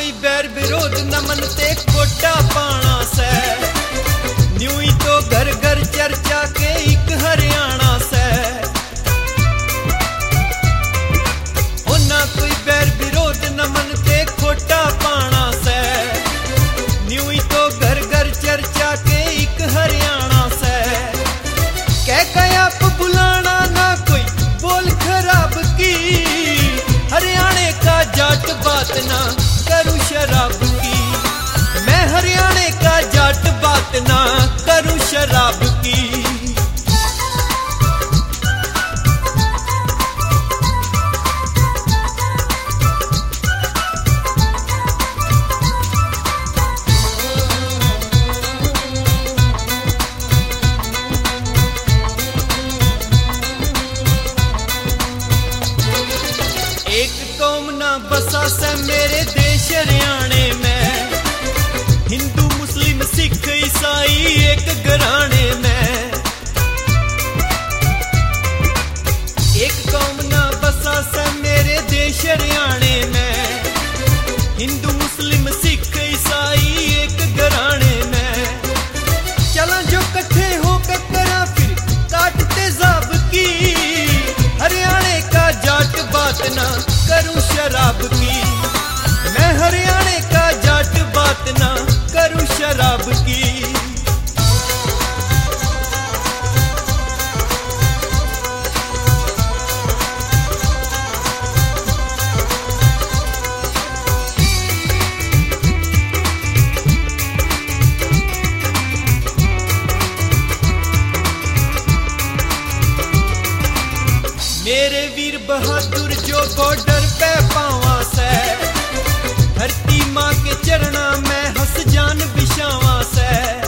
कोई बैर विरोध न मनते खोटा पाना से। न्यू ही तो घर घर चर्चा के एक हरियाणा से। ओ ना कोई बैर विरोध न मनते खोटा पाना से। न्यू ही तो घर घर चर्चा के एक हरियाणा से। कह आप बुलाना ना कोई बोल खराब की। हरियाणे का जाट बात ना करूं शराब की। मैं हरियाणे का जाट बात ना करूं शराब की। एक कौम ना बसा से मेरे देश हरियाणे में। हिंदू मुस्लिम सिख ईसाई एक घराने में। एक कौम ना बसा से मेरे देश हरियाणे में। हिंदू मुस्लिम सिख ईसाई एक घराने में। चला जो कट्ठे होकर करा फिर काट तेजाब की। हरियाणे का जाट बात ना करूं शराब की। मैं हरियाणे का जाट बात ना करूं शराब की। मेरे वीर बहादुर जो बॉर्डर पे पावा से। धरती माँ के चरणा में हंस जान बिछावा से।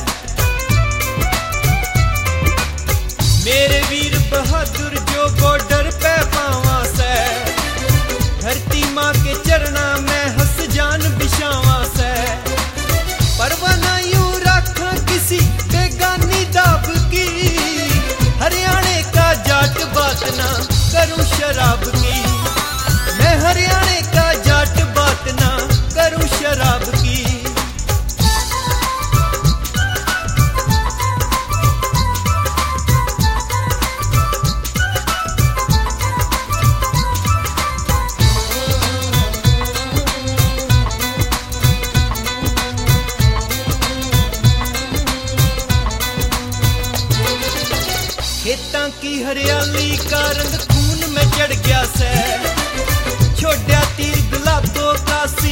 मेरे वीर बहादुर जो बॉर्डर पे पावा से। धरती माँ के चरणा में हंस जान बिछावा से। परवाना यूं रखा किसी बेगानी दाब की। हरियाणे का जाट बात ना करूं शराब की। मैं हरियाणे का जाट बात ना करूं शराब की। खेतां की हरियाली का रंग खून में चढ़ गया से। छोड़या तीर गुलाबों का